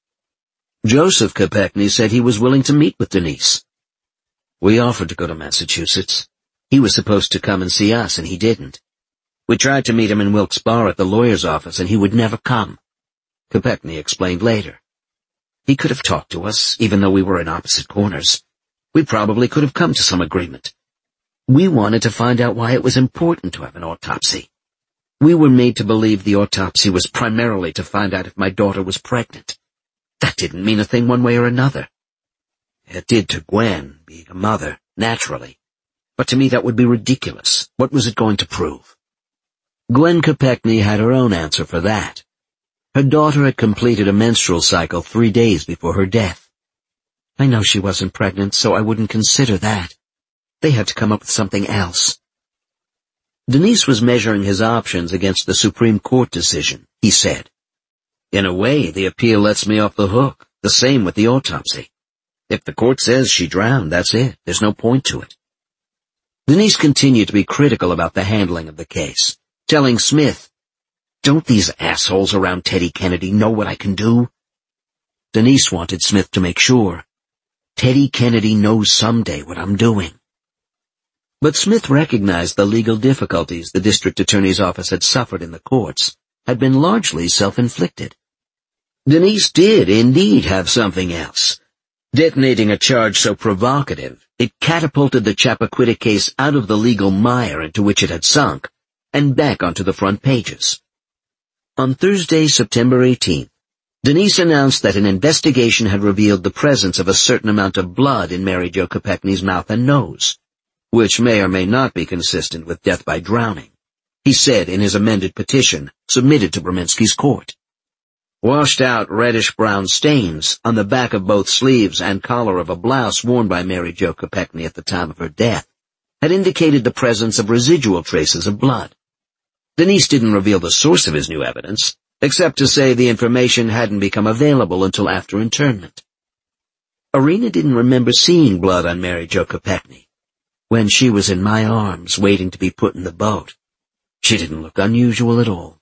Joseph Kopechne said he was willing to meet with Denise. We offered to go to Massachusetts. He was supposed to come and see us, and he didn't. We tried to meet him in Wilkes-Barre at the lawyer's office, and he would never come. Kopechne explained later. He could have talked to us, even though we were in opposite corners. We probably could have come to some agreement. We wanted to find out why it was important to have an autopsy. We were made to believe the autopsy was primarily to find out if my daughter was pregnant. That didn't mean a thing one way or another. It did to Gwen, being a mother, naturally. But to me that would be ridiculous. What was it going to prove? Gwen Kopechne had her own answer for that. Her daughter had completed a menstrual cycle 3 days before her death. I know she wasn't pregnant, so I wouldn't consider that. They had to come up with something else. Denise was measuring his options against the Supreme Court decision, he said. In a way, the appeal lets me off the hook, the same with the autopsy. If the court says she drowned, that's it. There's no point to it. Denise continued to be critical about the handling of the case, telling Smith, don't these assholes around Teddy Kennedy know what I can do? Denise wanted Smith to make sure. Teddy Kennedy knows someday what I'm doing. But Smith recognized the legal difficulties the district attorney's office had suffered in the courts had been largely self-inflicted. Denise did indeed have something else. Detonating a charge so provocative, it catapulted the Chappaquiddick case out of the legal mire into which it had sunk, and back onto the front pages. On Thursday, September 18th, Denise announced that an investigation had revealed the presence of a certain amount of blood in Mary Jo Kopechne's mouth and nose, which may or may not be consistent with death by drowning, he said in his amended petition submitted to Brominski's court. Washed-out reddish-brown stains on the back of both sleeves and collar of a blouse worn by Mary Jo Kopechne at the time of her death had indicated the presence of residual traces of blood. Denise didn't reveal the source of his new evidence, except to say the information hadn't become available until after internment. Irina didn't remember seeing blood on Mary Jo Kopechne. When she was in my arms waiting to be put in the boat, she didn't look unusual at all.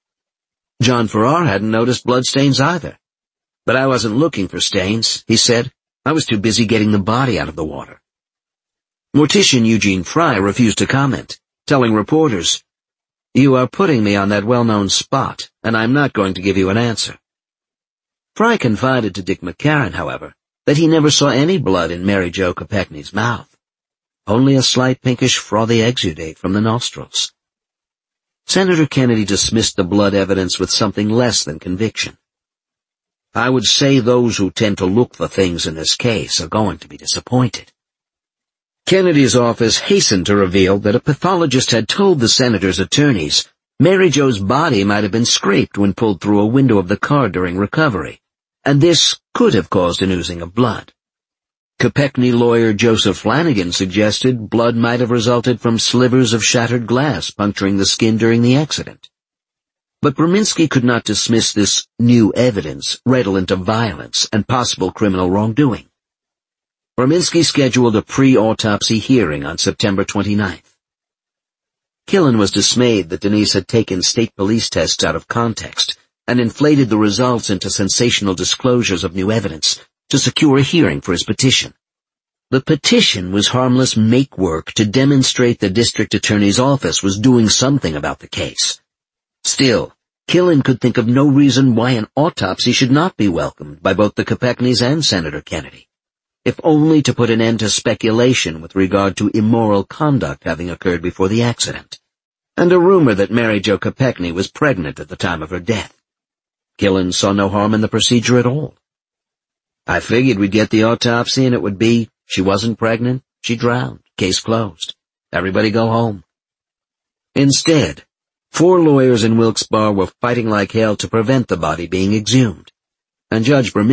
John Farrar hadn't noticed bloodstains either. But I wasn't looking for stains, he said. I was too busy getting the body out of the water. Mortician Eugene Fry refused to comment, telling reporters, You are putting me on that well-known spot, and I'm not going to give you an answer. Fry confided to Dick McCarran, however, that he never saw any blood in Mary Jo Kopechne's mouth, only a slight pinkish frothy exudate from the nostrils. Senator Kennedy dismissed the blood evidence with something less than conviction. I would say those who tend to look for things in this case are going to be disappointed. Kennedy's office hastened to reveal that a pathologist had told the senator's attorneys Mary Jo's body might have been scraped when pulled through a window of the car during recovery, and this could have caused an oozing of blood. Kopechne lawyer Joseph Flanagan suggested blood might have resulted from slivers of shattered glass puncturing the skin during the accident. But Brominski could not dismiss this new evidence redolent of violence and possible criminal wrongdoing. Brominski scheduled a pre-autopsy hearing on September 29th. Killen was dismayed that Denise had taken state police tests out of context and inflated the results into sensational disclosures of new evidence to secure a hearing for his petition. The petition was harmless make-work to demonstrate the district attorney's office was doing something about the case. Still, Killen could think of no reason why an autopsy should not be welcomed by both the Kopechnes and Senator Kennedy, if only to put an end to speculation with regard to immoral conduct having occurred before the accident, and a rumor that Mary Jo Kopechne was pregnant at the time of her death. Killens saw no harm in the procedure at all. I figured we'd get the autopsy and it would be, she wasn't pregnant, she drowned, case closed. Everybody go home. Instead, 4 lawyers in Wilkes Barre were fighting like hell to prevent the body being exhumed, and Judge Bermudez